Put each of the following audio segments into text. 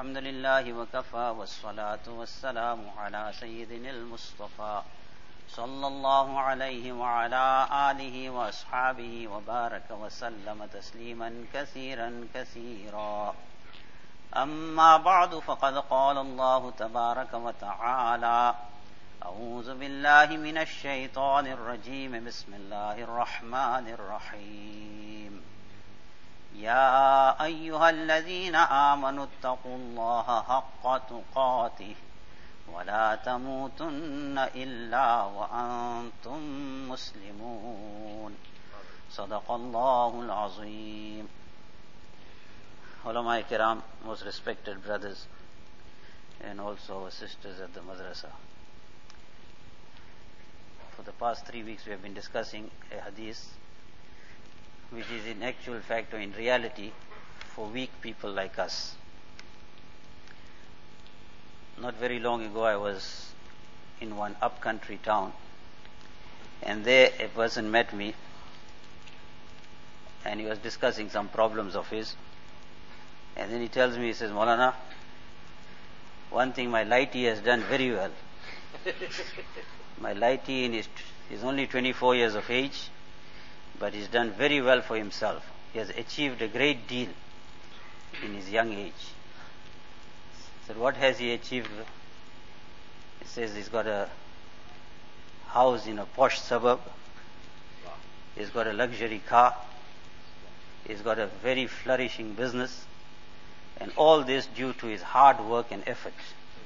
الحمد لله وكفى والصلاة والسلام على سيدنا المصطفى صلى الله عليه وعلى آله وأصحابه وبارك وسلم تسليما كثيرا كثيرا. أما بعد فقد قال الله تبارك وتعالى: أعوذ بالله من الشيطان الرجيم بسم الله الرحمن الرحيم. يا أيها الذين آمنوا اتقوا الله حق تقاته ولا تموتن إلا وأنتم مسلمون. صدق الله العظيم. Ulama Kiram, most respected brothers and also our sisters at the madrasa. For the past 3 weeks we have been discussing a hadith which is in actual fact or in reality for weak people like us. Not very long ago I was in one upcountry town, and there a person met me and he was discussing some problems of his, and then he tells me, he says, Maulana, one thing my lighty has done very well. My lighty is only 24 years of age, but he's done very well for himself. He has achieved a great deal in his young age. I said, what has he achieved? He says he's got a house in a posh suburb, he's got a luxury car, he's got a very flourishing business, and all this due to his hard work and effort.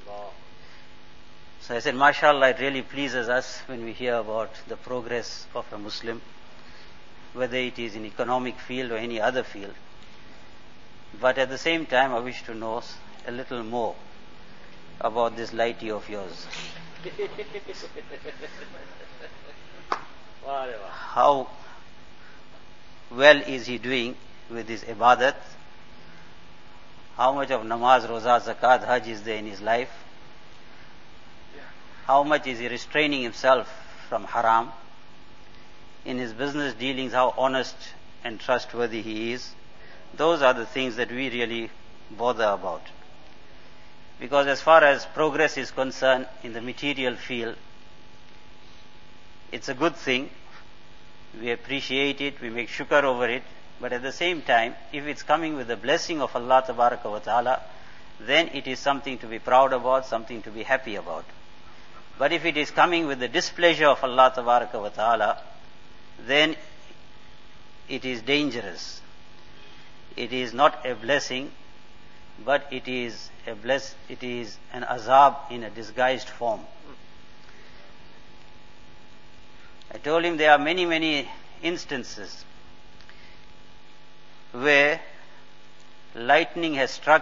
So I said, MashaAllah, it really pleases us when we hear about the progress of a Muslim, whether it is in economic field or any other field. But at the same time, I wish to know a little more about this lighty of yours. How well is he doing with his ibadat? How much of namaz, roza, zakat, hajj is there in his life? How much is he restraining himself from haram? In his business dealings, how honest and trustworthy he is? Those are the things that we really bother about. Because as far as progress is concerned in the material field, it's a good thing. We appreciate it, we make shukr over it. But at the same time, if it's coming with the blessing of Allah Tabaraka wa Ta'ala, then it is something to be proud about, something to be happy about. But if it is coming with the displeasure of Allah Tabaraka wa Ta'ala, then it is dangerous. It is not a blessing, but it is an azab in a disguised form. I told him there are many, many instances where lightning has struck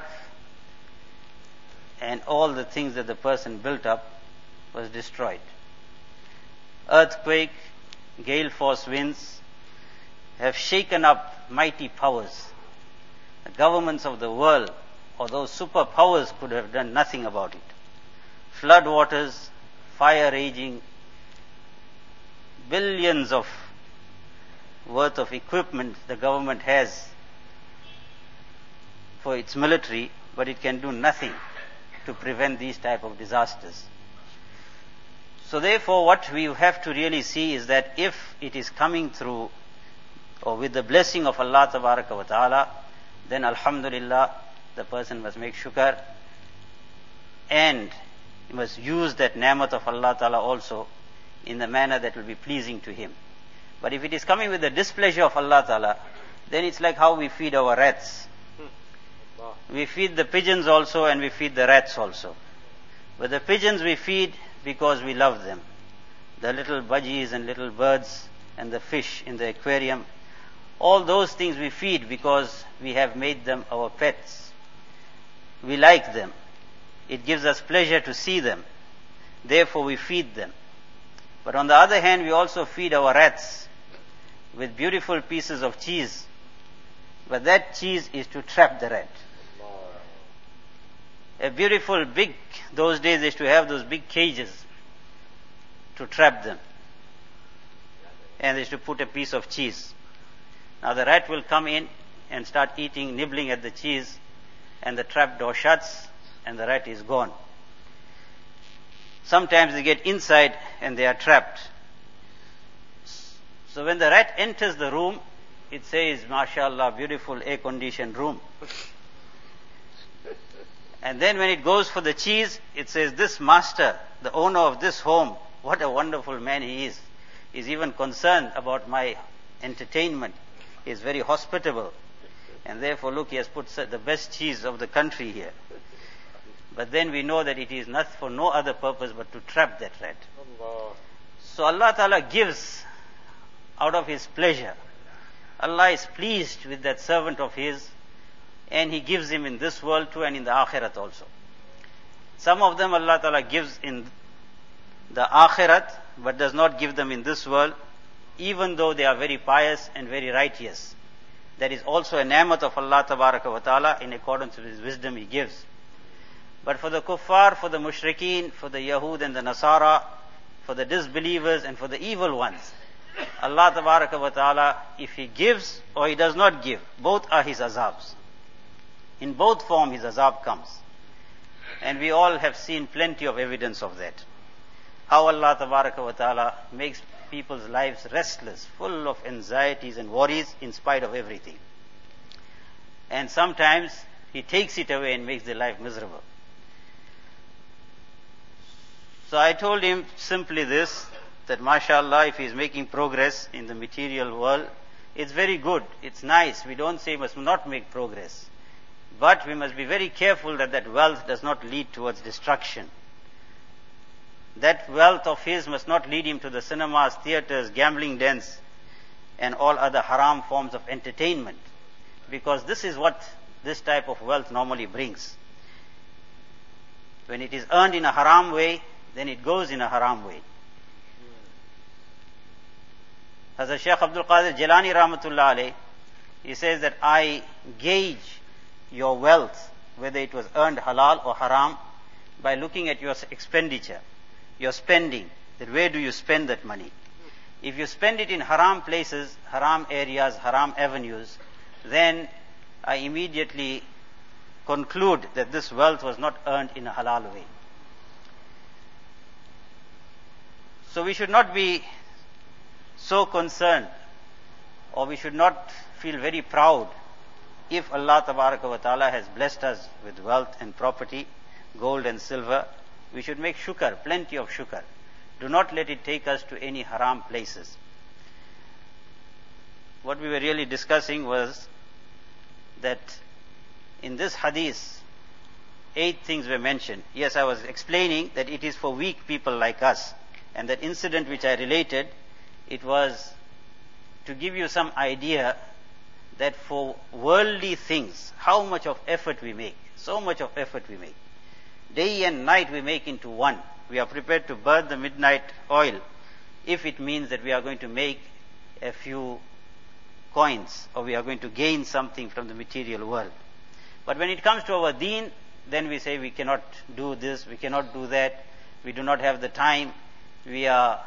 and all the things that the person built up was destroyed. Earthquake, gale force winds have shaken up mighty powers. The governments of the world or those superpowers could have done nothing about it. Flood waters, fire raging, billions of worth of equipment the government has for its military, but it can do nothing to prevent these type of disasters. So therefore what we have to really see is that if it is coming through or with the blessing of Allah Tabaraka wa Ta'ala, then alhamdulillah, the person must make shukr and he must use that ni'mat of Allah Ta'ala also in the manner that will be pleasing to him. But if it is coming with the displeasure of Allah Ta'ala, then it's like how we feed our rats. We feed the pigeons also and we feed the rats also. But the pigeons we feed because we love them. The little budgies and little birds and the fish in the aquarium, all those things we feed because we have made them our pets. We like them. It gives us pleasure to see them. Therefore we feed them. But on the other hand, we also feed our rats with beautiful pieces of cheese. But that cheese is to trap the rat. A beautiful big, those days they used to have those big cages to trap them. And they used to put a piece of cheese. Now the rat will come in and start eating, nibbling at the cheese. and the trap door shuts and the rat is gone. Sometimes they get inside and they are trapped. So when the rat enters the room, it says, "MashaAllah, beautiful air-conditioned room." And then when it goes for the cheese, it says, "This master, the owner of this home, what a wonderful man he is. He's even concerned about my entertainment. He is very hospitable. And therefore, look, he has put the best cheese of the country here." But then we know that it is not for no other purpose but to trap that rat. So Allah Ta'ala gives out of His pleasure. Allah is pleased with that servant of His, and He gives him in this world too and in the Akhirat also. Some of them Allah Ta'ala gives in the Akhirat, but does not give them in this world, even though they are very pious and very righteous. That is also a ni'mat of Allah Tabaraka wa Ta'ala in accordance with His wisdom He gives. But for the kuffar, for the mushrikeen, for the Yahud and the Nasara, for the disbelievers and for the evil ones, Allah Tabaraka wa Ta'ala, if He gives or He does not give, both are His azabs. In both forms His azab comes. And we all have seen plenty of evidence of that. How Allah Tabaraka wa Ta'ala makes people's lives restless, full of anxieties and worries in spite of everything. And sometimes He takes it away and makes their life miserable. So I told him simply this, that mashallah, if he is making progress in the material world, it's very good, it's nice. We don't say he must not make progress. But we must be very careful that that wealth does not lead towards destruction. That wealth of his must not lead him to the cinemas, theaters, gambling dens, and all other haram forms of entertainment. Because this is what this type of wealth normally brings. When it is earned in a haram way, then it goes in a haram way. Hazrat Shaykh Abdul Qadir Jilani Rahmatullah Alayh, he says that I gauge your wealth, whether it was earned halal or haram, by looking at your expenditure, your spending, that where do you spend that money. If you spend it in haram places, haram areas, haram avenues, then I immediately conclude that this wealth was not earned in a halal way. So we should not be so concerned, or we should not feel very proud if Allah Tabaraka wa Ta'ala has blessed us with wealth and property, gold and silver. We should make shukr, plenty of shukr. Do not let it take us to any haram places. What we were really discussing was that in this hadith, 8 things were mentioned. Yes, I was explaining that it is for weak people like us. And that incident which I related, it was to give you some idea that for worldly things, how much of effort we make. So much of effort we make. Day and night we make into one. We are prepared to burn the midnight oil if it means that we are going to make a few coins or we are going to gain something from the material world. But when it comes to our deen, then we say we cannot do this, we cannot do that, we do not have the time, we are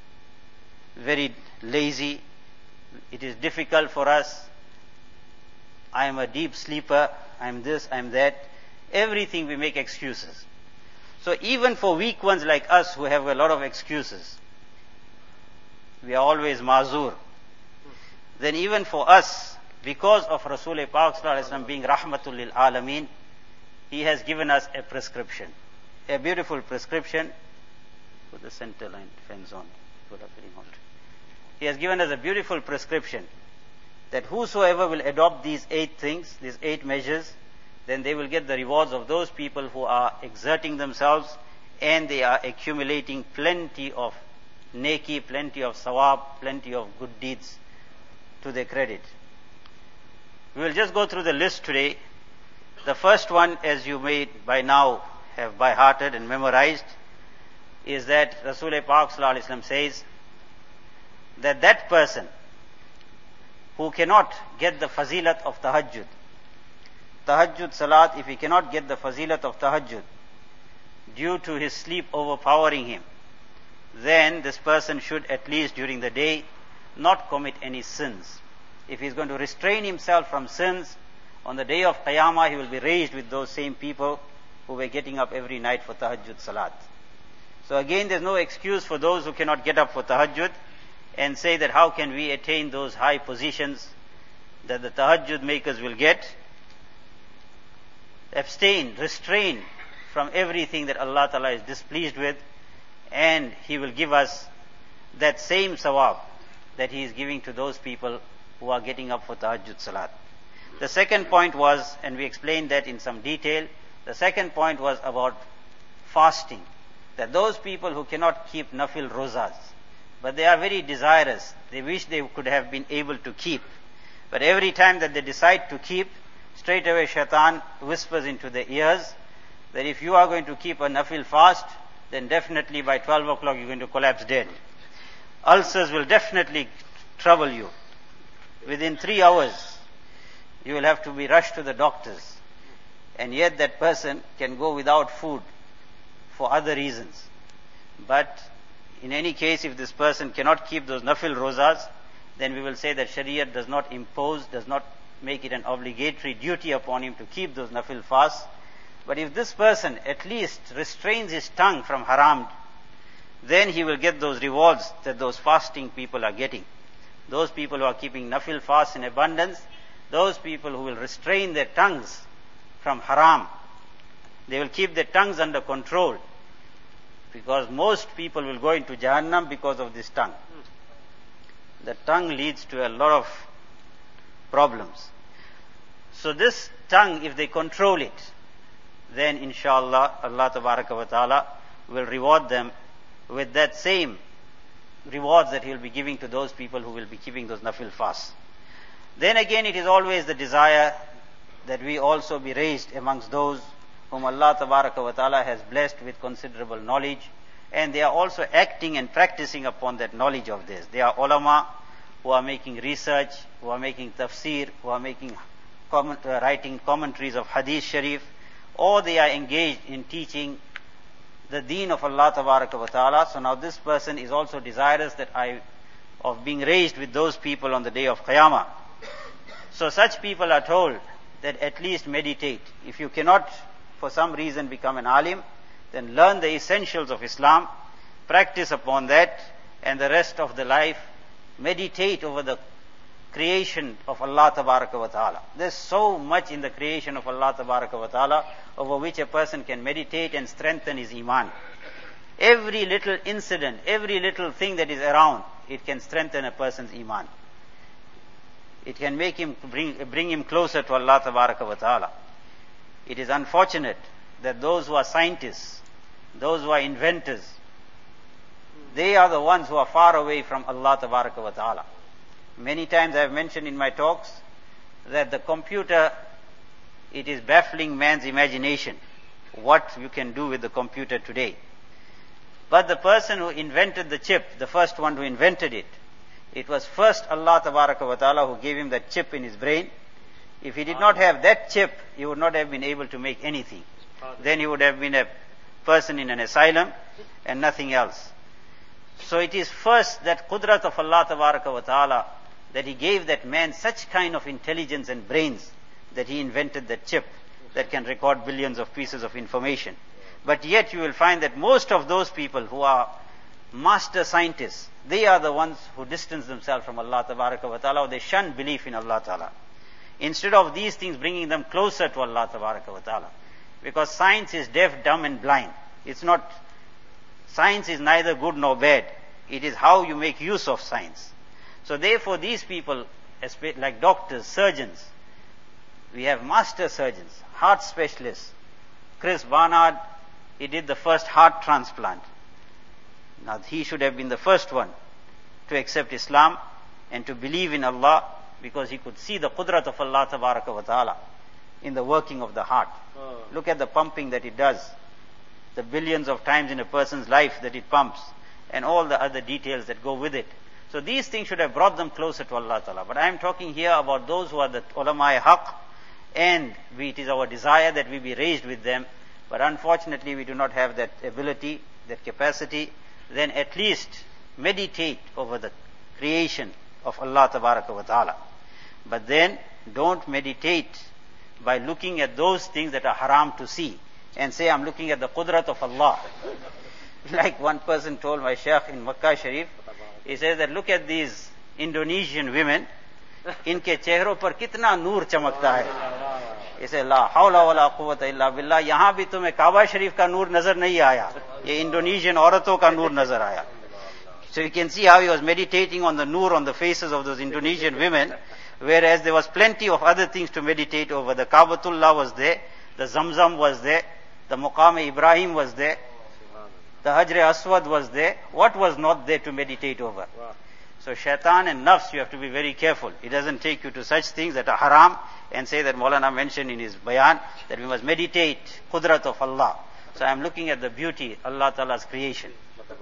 very lazy, it is difficult for us, I am a deep sleeper, I am this, I am that. Everything we make excuses. So even for weak ones like us who have a lot of excuses, we are always mazur. Then even for us, because of Rasul Pak Sallallahu Alaihi Wasallam being Rahmatul Lil Alameen, he has given us a prescription. A beautiful prescription. Put the center line fans on. Put up very hot. He has given us a beautiful prescription that whosoever will adopt these 8 things, these 8 measures, then they will get the rewards of those people who are exerting themselves and they are accumulating plenty of neki, plenty of sawab, plenty of good deeds to their credit. We will just go through the list today. The first one, as you may by now have by hearted and memorized, is that Rasul Pak Sallallahu Alaihi Wasallam says that that person who cannot get the fazilat of tahajjud salat, if he cannot get the fazilat of tahajjud due to his sleep overpowering him, then this person should at least during the day not commit any sins. If he is going to restrain himself from sins, On the day of Qiyamah, he will be raised with those same people who were getting up every night for tahajjud salat. So again, there's no excuse for those who cannot get up for tahajjud and say that how can we attain those high positions that the tahajjud makers will get. Abstain, restrain from everything that Allah Ta'ala is displeased with, and He will give us that same sawab that He is giving to those people who are getting up for tahajjud salat. The second point was, and we explained that in some detail, the second point was about fasting. That those people who cannot keep nafil rozas, but they are very desirous, they wish they could have been able to keep. But every time that they decide to keep, straight away shaitan whispers into their ears that if you are going to keep a nafil fast, then definitely by 12 o'clock you're going to collapse dead. Ulcers will definitely trouble you. Within 3 hours, you will have to be rushed to the doctors. And yet that person can go without food for other reasons. But in any case, if this person cannot keep those nafil rozas, then we will say that Shariat does not impose, does not make it an obligatory duty upon him to keep those nafil fasts. But if this person at least restrains his tongue from haram, then he will get those rewards that those fasting people are getting. Those people who are keeping nafil fasts in abundance, those people who will restrain their tongues from haram, they will keep their tongues under control, because most people will go into Jahannam because of this tongue. The tongue leads to a lot of problems. So this tongue, if they control it, then inshallah Allah Tabaraka wa Ta'ala will reward them with that same rewards that He will be giving to those people who will be keeping those nafil fasts. Then again, it is always the desire that we also be raised amongst those whom Allah Tabaraka wa Ta'ala has blessed with considerable knowledge, and they are also acting and practicing upon that knowledge of theirs. They are ulama who are making research, who are making tafsir, who are making writing commentaries of hadith sharif, or they are engaged in teaching the deen of Allah Tabaraka wa Ta'ala. So now this person is also desirous of being raised with those people on the day of Qiyamah. So such people are told that at least meditate. If you cannot for some reason become an alim, then learn the essentials of Islam, practice upon that, and the rest of the life meditate over the creation of Allah Tabaraka wa Ta'ala. There's so much in the creation of Allah Tabaraka wa Ta'ala over which a person can meditate and strengthen his iman. Every little incident, every little thing that is around, it can strengthen a person's iman. It can make him bring him closer to Allah Tabaraka wa Ta'ala. It is unfortunate that those who are scientists, those who are inventors, they are the ones who are far away from Allah Tabaraka wa Ta'ala. Many times I have mentioned in my talks that the computer, it is baffling man's imagination what you can do with the computer today. But the person who invented the chip, the first one who invented it, it was first Allah Tabaraka wa Ta'ala who gave him that chip in his brain. If he did not have that chip, he would not have been able to make anything. Then he would have been a person in an asylum and nothing else. So it is first that qudrat of Allah Tabaraka wa Ta'ala that He gave that man such kind of intelligence and brains that he invented that chip that can record billions of pieces of information. But yet you will find that most of those people who are master scientists, they are the ones who distance themselves from Allah Tabaraka wa Ta'ala, or they shun belief in Allah Ta'ala. Instead of these things bringing them closer to Allah Tabaraka wa Ta'ala. Because science is deaf, dumb and blind. Science is neither good nor bad. It is how you make use of science. So therefore these people, like doctors, surgeons, we have master surgeons, heart specialists. Chris Barnard, he did the first heart transplant. Now he should have been the first one to accept Islam and to believe in Allah, because he could see the qudrat of Allah Tabaraka wa Ta'ala in the working of the heart. Look at the pumping that it does, the billions of times in a person's life that it pumps, and all the other details that go with it. So these things should have brought them closer to Allah Ta'ala. But I am talking here about those who are the ulama-e haq, and it is our desire that we be raised with them. But unfortunately we do not have that ability, that capacity. Then at least meditate over the creation of Allah Tabaraka wa Ta'ala. But then don't meditate by looking at those things that are haram to see and say, I'm looking at the qudrat of Allah. Like one person told my Shaykh in Makkah Sharif, he says that look at these Indonesian women, इनके चेहरों पर कितना नूर चमकता है. इसे ला हौला वला कुव्वत इल्ला बिल्लाह. यहाँ भी तुम्हें काबा शरीफ का नूर नजर नहीं आया, ये इंडोनेशियन औरतों का नूर नजर आया. So you can see how he was meditating on the noor on the faces of those Indonesian women, whereas there was plenty of other things to meditate over. The Kaabatullah was there, the Zamzam was there, the Muqam Ibrahim was there, the Hajr Aswad was there. What was not there to meditate over? So shaitan and nafs, you have to be very careful. It doesn't take you to such things that are haram and say that Maulana mentioned in his bayan that we must meditate qudrat of Allah. So I am looking at the beauty, Allah Ta'ala's creation.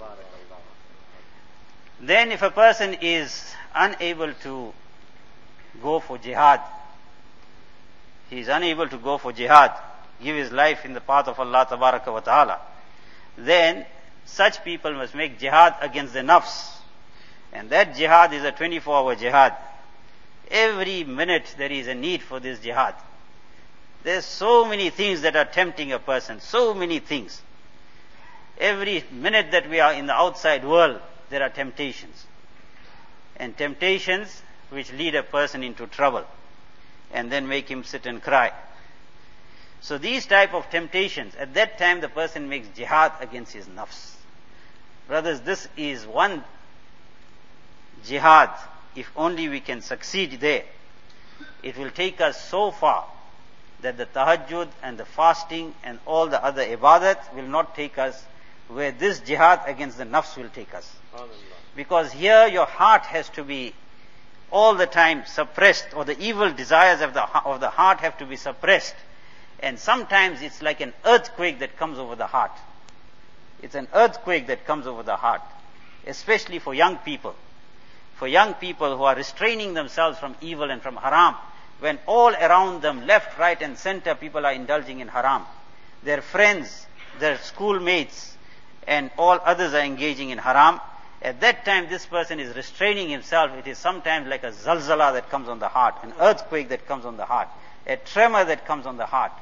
Then if a person is unable to go for jihad, he is unable to go for jihad, give his life in the path of Allah Tabaraka wa Ta'ala, then such people must make jihad against the nafs. And that jihad is a 24-hour jihad. Every minute there is a need for this jihad. There's so many things that are tempting a person, so many things. Every minute that we are in the outside world, there are temptations. And temptations which lead a person into trouble and then make him sit and cry. So these type of temptations, at that time the person makes jihad against his nafs. Brothers, this is one jihad. If only we can succeed there, it will take us so far that the tahajjud and the fasting and all the other ibadat will not take us where this jihad against the nafs will take us. Because here your heart has to be all the time suppressed, or the evil desires of the heart have to be suppressed. And sometimes it's like an earthquake that comes over the heart. It's an earthquake that comes over the heart, especially for young people. For young people who are restraining themselves from evil and from haram, when all around them, left, right and center, people are indulging in haram. Their friends, their schoolmates and all others are engaging in haram. At that time this person is restraining himself. It is sometimes like a zalzala that comes on the heart, an earthquake that comes on the heart, a tremor that comes on the heart.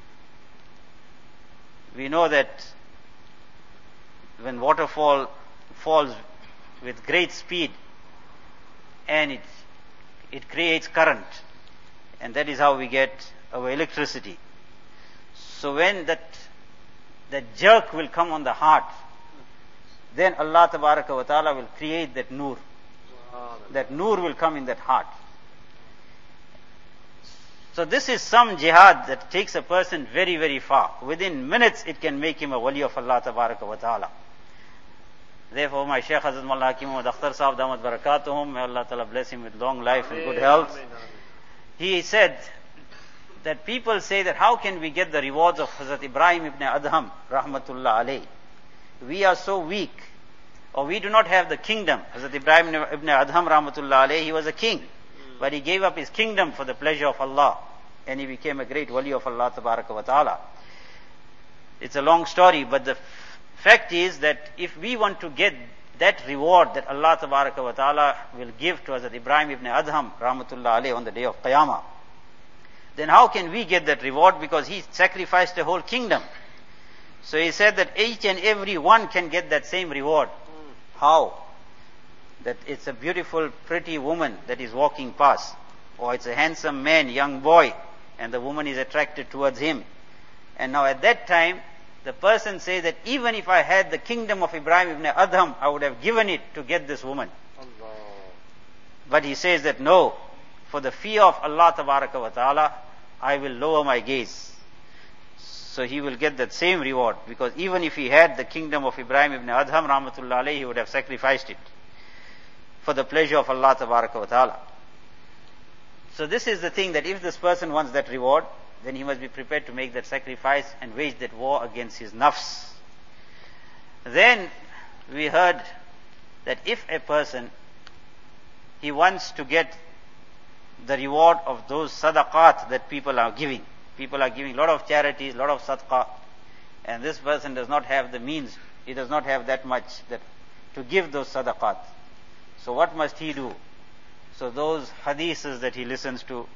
We know that when waterfall falls with great speed, and it creates current, and that is how we get our electricity. So when that jerk will come on the heart, then Allah Tabaraka wa Ta'ala will create that noor. That noor will come in that heart. So this is some jihad that takes a person very, very far. Within minutes it can make him a wali of Allah Tabaraka wa Ta'ala. Therefore, my Shaykh Hazrat Mullah Hakim Muhammad Akhtar Sahab Damat Barakatuhum, may Allah Ta'ala bless him with long life and good health. He said that people say that how can we get the rewards of Hazrat Ibrahim ibn Adham, Rahmatullah alayh? We are so weak, or we do not have the kingdom. Hazrat Ibrahim ibn Adham, Rahmatullah alayh, he was a king, but he gave up his kingdom for the pleasure of Allah, and he became a great wali of Allah Tabaraka wa Ta'ala. It's a long story, but the fact is that if we want to get that reward that Allah Tabaraka wa Ta'ala will give to Hazrat Ibrahim ibn Adham, Rahmatullah alayh, on the day of Qiyamah, then how can we get that reward? Because he sacrificed a whole kingdom. So he said that each and every one can get that same reward. How? That it's a beautiful, pretty woman that is walking past, or it's a handsome man, young boy, and the woman is attracted towards him. And now at that time, the person says that even if I had the kingdom of Ibrahim ibn Adham, I would have given it to get this woman. Allah. But he says that no, for the fear of Allah Tabaraka wa Ta'ala, I will lower my gaze. So he will get that same reward, because even if he had the kingdom of Ibrahim ibn Adham, Rahmatullah alayhi, he would have sacrificed it for the pleasure of Allah Tabaraka wa Ta'ala. So this is the thing, that if this person wants that reward, then he must be prepared to make that sacrifice and wage that war against his nafs. Then we heard that if a person, he wants to get the reward of those sadaqat that people are giving. People are giving a lot of charities, a lot of sadaqah, and this person does not have the means, he does not have that much to give those sadaqat. So what must he do? So those hadiths that he listens to,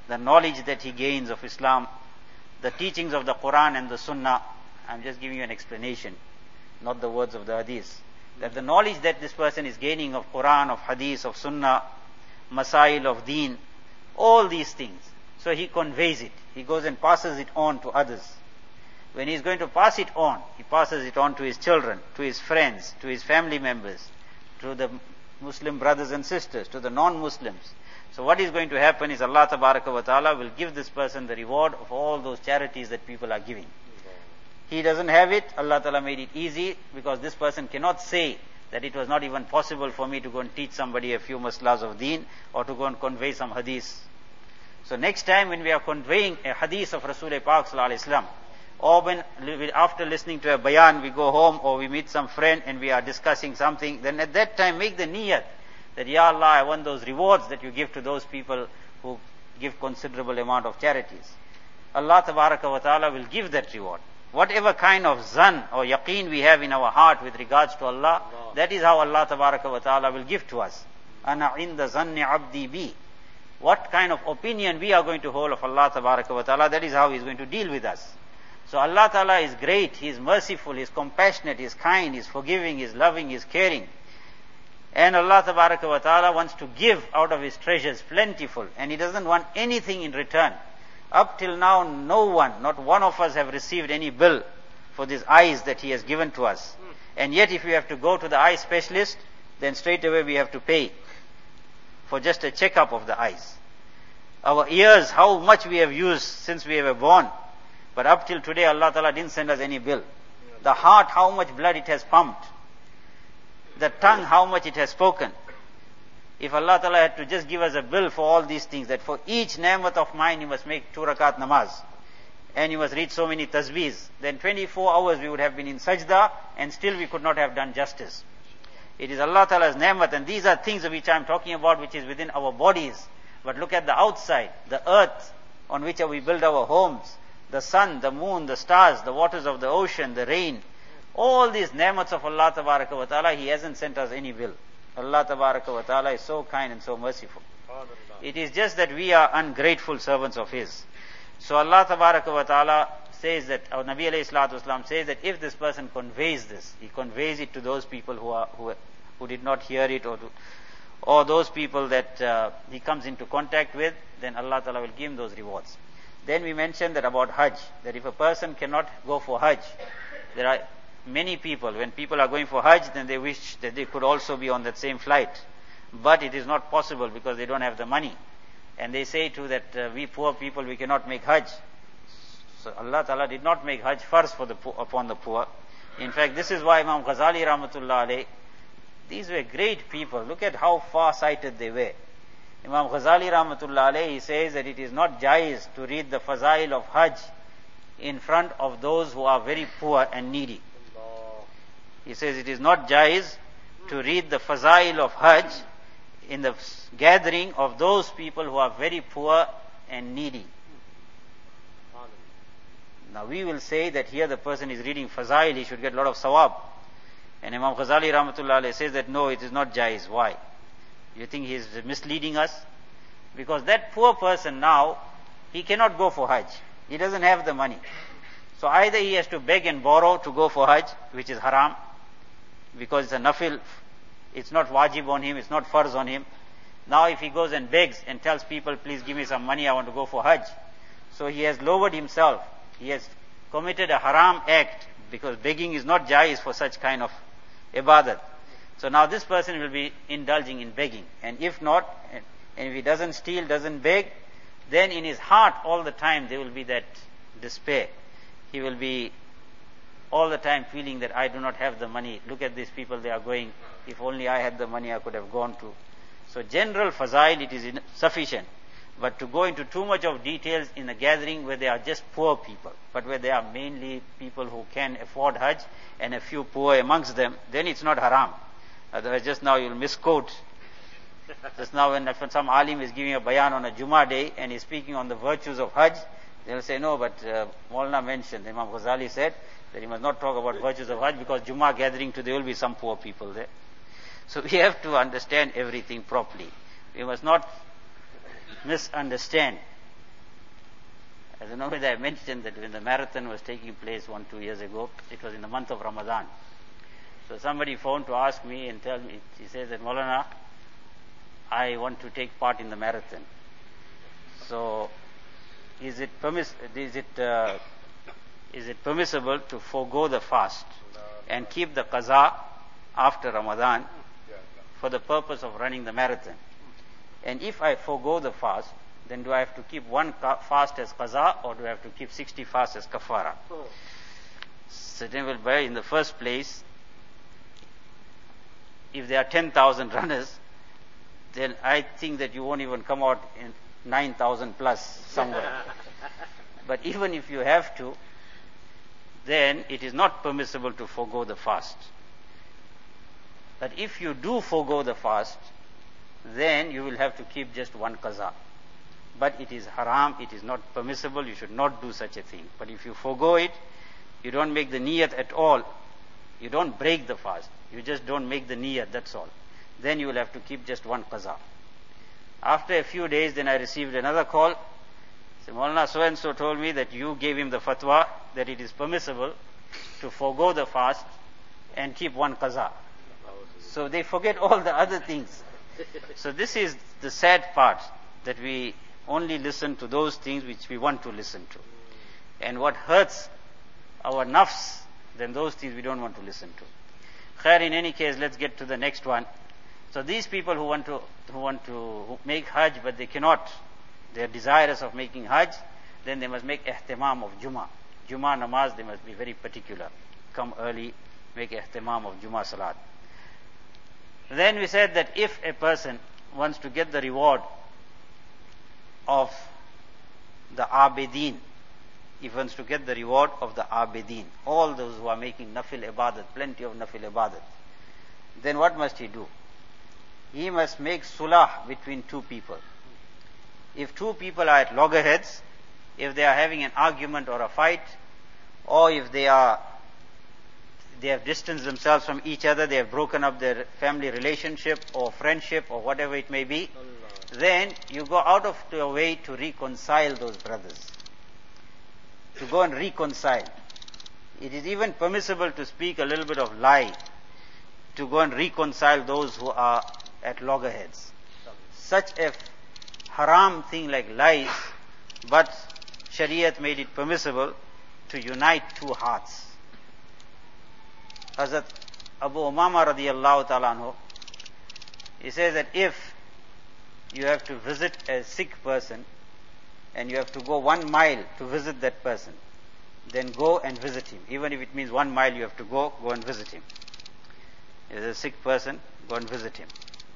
the knowledge that he gains of Islam, the teachings of the Quran and the Sunnah. I'm just giving you an explanation, not the words of the Hadith. That the knowledge that this person is gaining of Quran, of Hadith, of Sunnah, Masail of Deen, all these things. So he conveys it. He goes and passes it on to others. When he's going to pass it on, he passes it on to his children, to his friends, to his family members, to the Muslim brothers and sisters, to the non-Muslims. So what is going to happen is Allah Tabaraka wa Ta'ala will give this person the reward of all those charities that people are giving. He doesn't have it, Allah Ta'ala made it easy, because this person cannot say that it was not even possible for me to go and teach somebody a few maslas of deen, or to go and convey some hadith. So next time when we are conveying a hadith of Rasul Pak Sallallahu Alaihi Wasallam, or when after listening to a bayan we go home or we meet some friend and we are discussing something, then at that time make the niyat that, Ya Allah, I want those rewards that you give to those people who give considerable amount of charities. Allah Tabaraka wa Ta'ala will give that reward. Whatever kind of zan or yaqeen we have in our heart with regards to Allah, that is how Allah Tabaraka wa Ta'ala will give to us. Ana inda zanni abdi bi. What kind of opinion we are going to hold of Allah Tabaraka wa Ta'ala, that is how He is going to deal with us. So Allah Ta'ala is great, He is merciful, He is compassionate, He is kind, He is forgiving, He is loving, He is caring. And Allah Tabaraka wa Ta'ala wants to give out of His treasures plentiful, and He doesn't want anything in return. Up till now, no one, not one of us have received any bill for these eyes that He has given to us. And yet if we have to go to the eye specialist, then straight away we have to pay for just a checkup of the eyes. Our ears, how much we have used since we were born. But up till today, Allah Ta'ala didn't send us any bill. The heart, how much blood it has pumped. The tongue, how much it has spoken. If Allah Ta'ala had to just give us a bill for all these things, that for each ni'mat of mine you must make 2 rakat namaz, and you must read so many tasbeehs, then 24 hours we would have been in sajda, and still we could not have done justice. It is Allah Ta'ala's ni'mat, and these are things of which I am talking about, which is within our bodies. But look at the outside, the earth on which we build our homes, the sun, the moon, the stars, the waters of the ocean, the rain. All these ni'mats of Allah Tabaraka wa Ta'ala, He hasn't sent us any bill. Allah Tabaraka wa Ta'ala is so kind and so merciful. It is just that we are ungrateful servants of His. So Allah Tabaraka wa Ta'ala says that, our Nabi alayhi salatu wasalam says that if this person conveys this, he conveys it to those people who did not hear it, or those people that he comes into contact with, then Allah Ta'ala will give him those rewards. Then we mentioned that about Hajj, that if a person cannot go for Hajj, there are many people, when people are going for Hajj, then they wish that they could also be on that same flight. But it is not possible because they don't have the money. And they say too that we poor people, we cannot make Hajj. So Allah Ta'ala did not make Hajj first for the poor, upon the poor. In fact, this is why Imam Ghazali Rahmatullah alayh, these were great people. Look at how far-sighted they were. Imam Ghazali Rahmatullah alayh, he says that it is not jaiz to read the fazail of Hajj in front of those who are very poor and needy. He says it is not jaiz to read the fazail of Hajj in the gathering of those people who are very poor and needy. Now we will say that here the person is reading fazail, he should get a lot of sawab. And Imam Ghazali Rahmatullah alayh says that no, it is not jaiz. Why? You think he is misleading us? Because that poor person now, he cannot go for Hajj. He doesn't have the money. So either he has to beg and borrow to go for Hajj, which is haram, because it's a nafil, it's not wajib on him, it's not farz on him. Now if he goes and begs and tells people, please give me some money, I want to go for Hajj. So he has lowered himself. He has committed a haram act, because begging is not jaiz for such kind of ibadat. So now this person will be indulging in begging. And if not, and if he doesn't steal, doesn't beg, then in his heart all the time there will be that despair. He will be all the time feeling that I do not have the money. Look at these people, they are going. If only I had the money, I could have gone to. So general fazail, it is sufficient. But to go into too much of details in a gathering where they are just poor people, but where they are mainly people who can afford Hajj and a few poor amongst them, then it's not haram. Otherwise, just now you'll misquote. Just now when some alim is giving a bayan on a Jummah day and he's speaking on the virtues of Hajj, they'll say, no, but Maulana mentioned, Imam Ghazali said that he must not talk about virtues of Hajj because Jummah gathering today will be some poor people there. So we have to understand everything properly. We must not misunderstand I don't know whether I mentioned that when the marathon was taking place 1-2 years ago, it was in the month of Ramadan. So somebody phoned to ask me and tell me, he says that Maulana, I want to take part in the marathon. So is it permissible to forego the fast and keep the qaza after Ramadan for the purpose of running the marathon? And if I forego the fast, then do I have to keep one fast as qaza, or do I have to keep 60 fasts as kafara? So then, in the first place, if there are 10,000 runners, then I think that you won't even come out in 9,000 plus somewhere. But even if you have to, then it is not permissible to forego the fast. But if you do forego the fast, then you will have to keep just one qaza. But it is haram, it is not permissible, you should not do such a thing. But if you forego it, you don't make the niyat at all, you don't break the fast, you just don't make the niyat, that's all. Then you will have to keep just one qaza. After a few days, then I received another call. So Maulana so-and-so told me that you gave him the fatwa that it is permissible to forego the fast and keep one qaza. So they forget all the other things. So this is the sad part, that we only listen to those things which we want to listen to. And what hurts our nafs, then those things we don't want to listen to. Khair, in any case, let's get to the next one. So these people who want to make hajj, but they cannot, they are desirous of making hajj, then they must make ihtimam of Jummah. Jummah namaz, they must be very particular. Come early, make ihtimam of Jummah salat. Then we said that if a person wants to get the reward of the abidin, if he wants to get the reward of the abidin, all those who are making nafil ibadat, plenty of nafil ibadat, then what must he do? He must make sulah between two people. If two people are at loggerheads, if they are having an argument or a fight, or if they have distanced themselves from each other, they have broken up their family relationship or friendship or whatever it may be, then you go out of your way to reconcile those brothers. To go and reconcile. It is even permissible to speak a little bit of lie to go and reconcile those who are at loggerheads. Such a haram thing like lies, but Shariat made it permissible to unite two hearts. Hazrat Abu Umama radiyallahu ta'ala anhu, he says that if you have to visit a sick person and you have to go 1 mile to visit that person, then go and visit him. Even if it means 1 mile you have to go and visit him. If there's a sick person, go and visit him.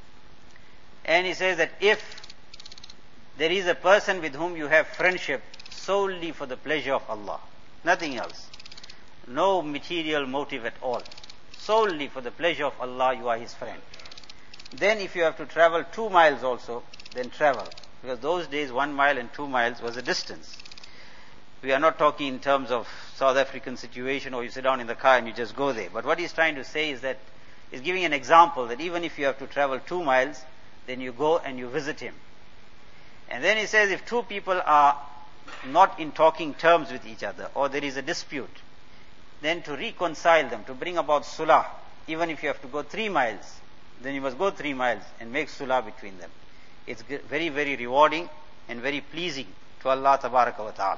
And he says that if there is a person with whom you have friendship solely for the pleasure of Allah, nothing else, no material motive at all, solely for the pleasure of Allah, you are his friend. Then if you have to travel 2 miles also, then travel. Because those days 1 mile and 2 miles was a distance. We are not talking in terms of South African situation or you sit down in the car and you just go there. But what he's trying to say is that, he's giving an example that even if you have to travel 2 miles, then you go and you visit him. And then he says if two people are not in talking terms with each other or there is a dispute, then to reconcile them, to bring about sulah, even if you have to go 3 miles, then you must go 3 miles and make sulah between them. It's very, very rewarding and very pleasing to Allah Tabaraka wa Ta'ala.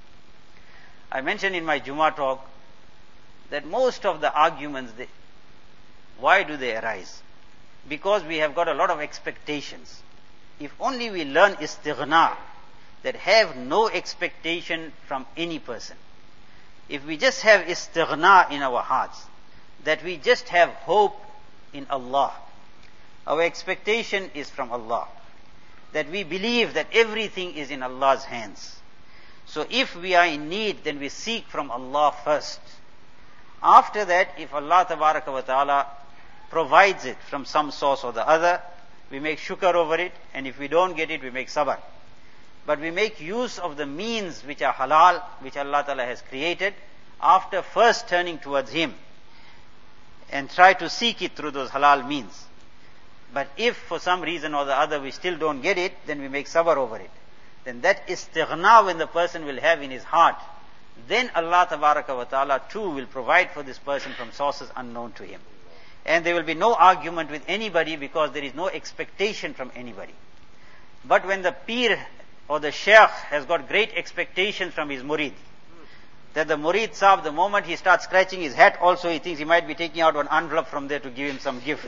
I mentioned in my Jummah talk that most of the arguments, why do they arise? Because we have got a lot of expectations. If only we learn istighna, that have no expectation from any person. If we just have istighna in our hearts, that we just have hope in Allah, our expectation is from Allah, that we believe that everything is in Allah's hands. So if we are in need, then we seek from Allah first. After that, if Allah Tabaraka wa Ta'ala provides it from some source or the other, we make shukr over it, and if we don't get it, we make sabr. But we make use of the means which are halal, which Allah Ta'ala has created, after first turning towards Him, and try to seek it through those halal means. But if for some reason or the other we still don't get it, then we make sabr over it. then that istighna when the person will have in his heart, then Allah Tabaraka wa Ta'ala too will provide for this person from sources unknown to him. And there will be no argument with anybody because there is no expectation from anybody. But when the pir or the sheikh has got great expectations from his murid, that the murid sahab, the moment he starts scratching his hat also, he thinks he might be taking out one envelope from there to give him some gift.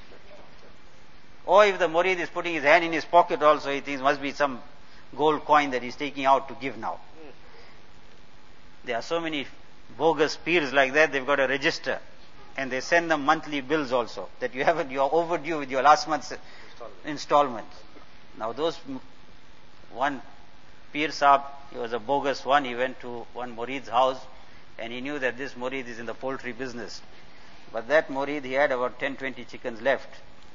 Or if the murid is putting his hand in his pocket also, he thinks must be some gold coin that he's taking out to give now. There are so many bogus pirs like that, they've got a register. And they send them monthly bills also, that you are overdue with your last month's installment. Now one Pir Sahib, he was a bogus one, he went to one Murid's house and he knew that this Murid is in the poultry business. But that Murid, he had about 10-20 chickens left.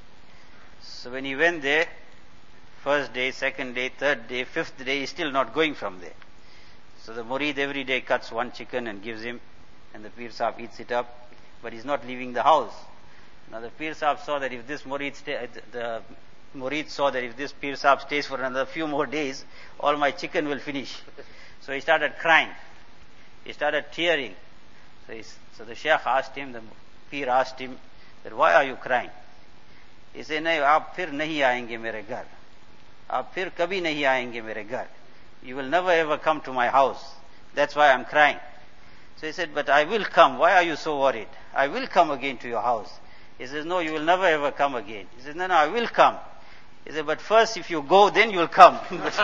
So when he went there, first day, second day, third day, fifth day, he's still not going from there. So the Murid every day cuts one chicken and gives him, and the Pir Sahib eats it up, but he's not leaving the house. Now the Pir Sahib saw that if this Murid the Murid saw that if this Pir Sahib stays for another few more days, all my chicken will finish. So he started crying. He started tearing. So the Shaykh asked him, the Pir asked him, that why are you crying? He said, nahi, aap phir nahi aayenge mere ghar. Aap phir kabhi nahi aayenge mere ghar. You will never ever come to my house. That's why I'm crying. So he said, but I will come. Why are you so worried? I will come again to your house. He says, no, you will never ever come again. He says, no, I will come. He said, but first if you go, then you will come.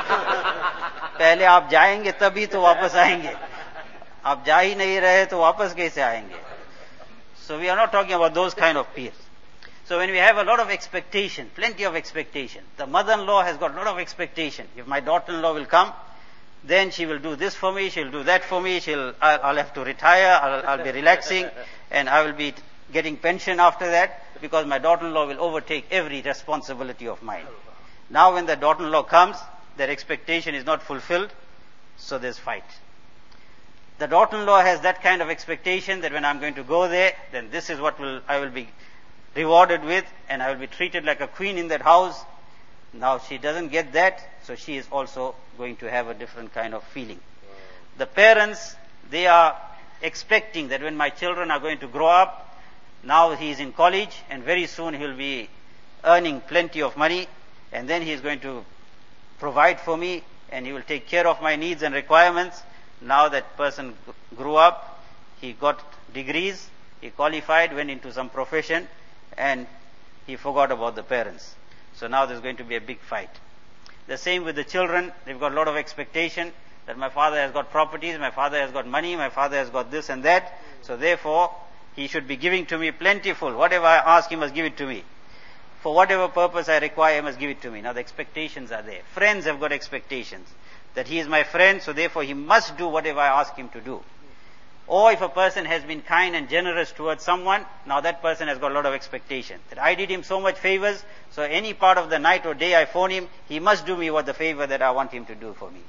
पहले आप जाएंगे तभी तो वापस आएंगे. आप जा ही नहीं रहे तो वापस कैसे आएंगे? So we are not talking about those kind of peers. So when we have a lot of expectation, plenty of expectation, the mother-in-law has got a lot of expectation. If my daughter-in-law will come, then she will do this for me, she'll do that for me, I'll have to retire, I'll be relaxing, and I will be getting pension after that, because my daughter-in-law will overtake every responsibility of mine. Now when the daughter-in-law comes, their expectation is not fulfilled, so there's fight. The daughter-in-law has that kind of expectation that when I'm going to go there, then this is what I will be rewarded with, and I will be treated like a queen in that house. Now she doesn't get that, so she is also going to have a different kind of feeling. The parents, they are expecting that when my children are going to grow up, now he is in college and very soon he will be earning plenty of money, and then he is going to provide for me and he will take care of my needs and requirements. Now that person grew up, he got degrees, he qualified, went into some profession, and he forgot about the parents. So now there's going to be a big fight. The same with the children. They've got a lot of expectation that my father has got properties, my father has got money, my father has got this and that. So therefore, he should be giving to me plentiful. Whatever I ask, he must give it to me. For whatever purpose I require, he must give it to me. Now the expectations are there. Friends have got expectations. That he is my friend, so therefore he must do whatever I ask him to do. Or if a person has been kind and generous towards someone, now that person has got a lot of expectation. That I did him so much favors, so any part of the night or day I phone him, he must do me what the favor that I want him to do for me.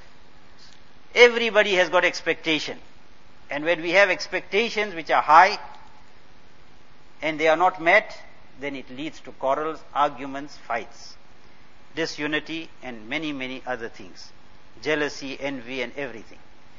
Everybody has got expectation. And when we have expectations which are high, and they are not met, then it leads to quarrels, arguments, fights, disunity, and many, many other things. Jealousy, envy, and everything.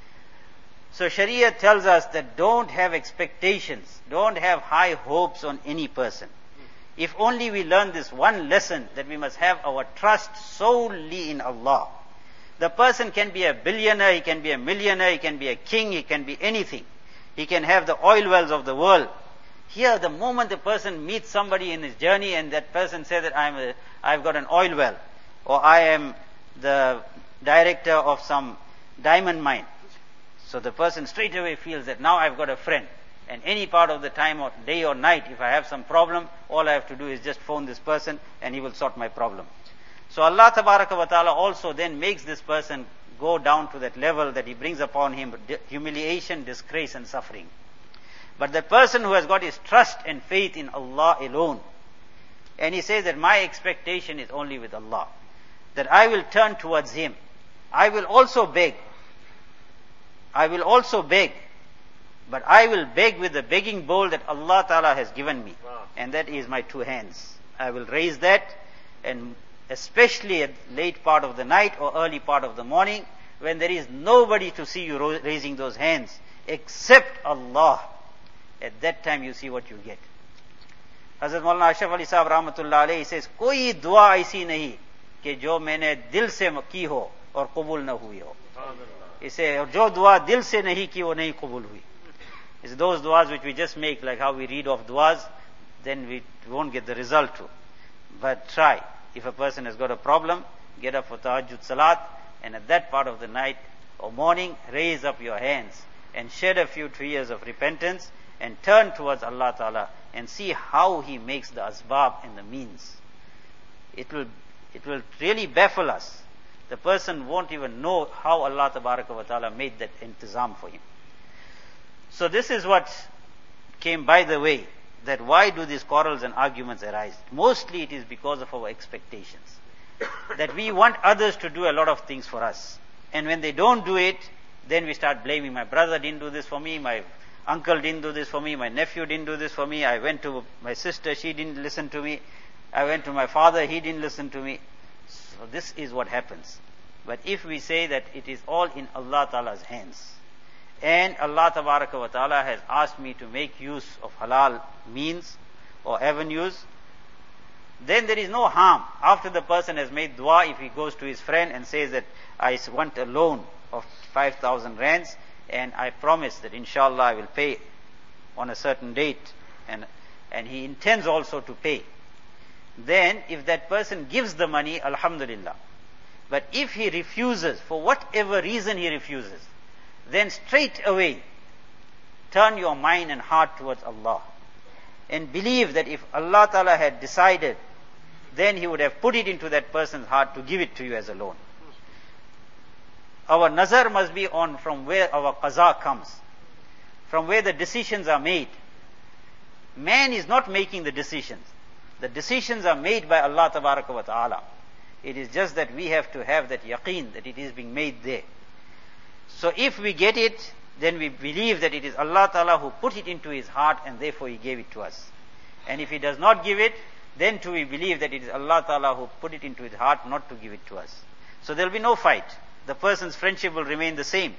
So Sharia tells us that don't have expectations, don't have high hopes on any person. If only we learn this one lesson, that we must have our trust solely in Allah. The person can be a billionaire, he can be a millionaire, he can be a king, he can be anything. He can have the oil wells of the world. Here, the moment the person meets somebody in his journey and that person says that I've got an oil well, or I am the director of some diamond mine. So the person straight away feels that now I've got a friend. And any part of the time or day or night, if I have some problem, all I have to do is just phone this person and he will sort my problem. So Allah Tabaraka wa Ta'ala also then makes this person go down to that level that he brings upon him humiliation, disgrace and suffering. But the person who has got his trust and faith in Allah alone, and he says that my expectation is only with Allah, that I will turn towards Him. I will also beg. But I will beg with the begging bowl that Allah Ta'ala has given me. Wow. And that is my two hands. I will raise that, and especially at late part of the night or early part of the morning, when there is nobody to see you raising those hands except Allah. At that time you see what you get. Hazrat Maulana Ashraf Ali Sahab Rahmatullah Alayhi says, कोई दुआ ऐसी नहीं कि जो मैंने दिल से की हो और कबूल न हुई हो. इसे और जो दुआ दिल से नहीं की वो नहीं कबूल हुई. It's those duas which we just make, like how we read off duas, then we won't get the result too. But try. If a person has got a problem, get up for tahajjud salat, and at that part of the night or morning, raise up your hands and shed a few tears of repentance and turn towards Allah Ta'ala and see how He makes the asbab and the means. It will really baffle us. The person won't even know how Allah Tabaraka wa Ta'ala made that intizam for him. So this is what came by the way, that why do these quarrels and arguments arise? Mostly it is because of our expectations. That we want others to do a lot of things for us. And when they don't do it, then we start blaming, my brother didn't do this for me, my uncle didn't do this for me, my nephew didn't do this for me, I went to my sister, she didn't listen to me, I went to my father, he didn't listen to me. So this is what happens. But if we say that it is all in Allah Ta'ala's hands, and Allah Tabaraka wa Ta'ala has asked me to make use of halal means or avenues, then there is no harm. After the person has made dua, if he goes to his friend and says that I want a loan of 5,000 rands and I promise that inshallah I will pay on a certain date, and he intends also to pay, then if that person gives the money, alhamdulillah. But if he refuses, for whatever reason he refuses, then straight away turn your mind and heart towards Allah and believe that if Allah Ta'ala had decided, then He would have put it into that person's heart to give it to you as a loan. Our nazar must be on from where our qaza comes, from where the decisions are made. Man is not making the decisions. The decisions are made by Allah Tabaraka wa Ta'ala. It is just that we have to have that yaqeen that it is being made there. So if we get it, then we believe that it is Allah Ta'ala who put it into his heart and therefore He gave it to us. And if He does not give it, then too we believe that it is Allah Ta'ala who put it into his heart not to give it to us. So there will be no fight. The person's friendship will remain the same.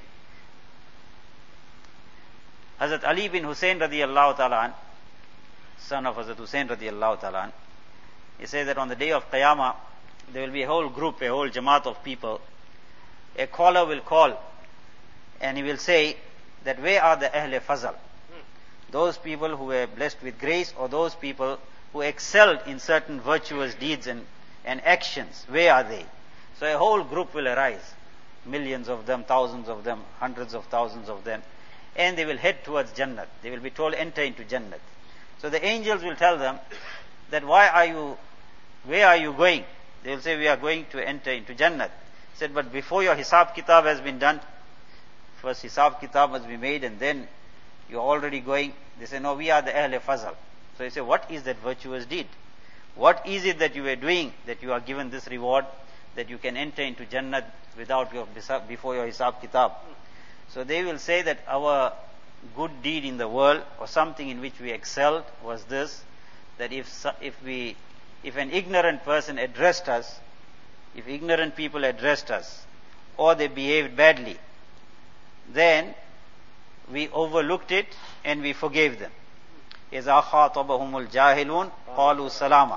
Hazrat Ali bin Hussein radiyallahu ta'ala an, son of Hazrat Hussein radiyallahu ta'ala an, he says that on the day of Qiyamah, there will be a whole group, a whole jamaat of people. A caller will call and he will say that where are the Ahle Fazal? Those people who were blessed with grace, or those people who excelled in certain virtuous deeds and actions, where are they? So a whole group will arise. Millions of them, thousands of them, hundreds of thousands of them. And they will head towards Jannat. They will be told, enter into Jannat. So the angels will tell them that where are you going? They will say, we are going to enter into Jannat. He said, but before your Hisab Kitab has been done, first Hisab Kitab must be made and then you are already going. They say, no, we are the Ahle Fazal. So he said, what is that virtuous deed? What is it that you were doing that you are given this reward, that you can enter into Jannat before your Hisab Kitab? So they will say that our good deed in the world, or something in which we excelled, was this, that if an ignorant person addressed us, if ignorant people addressed us, or they behaved badly, then we overlooked it and we forgave them. إِذَا خَاطَبَهُمُ الْجَاهِلُونَ قَالُوا سَلَامًا.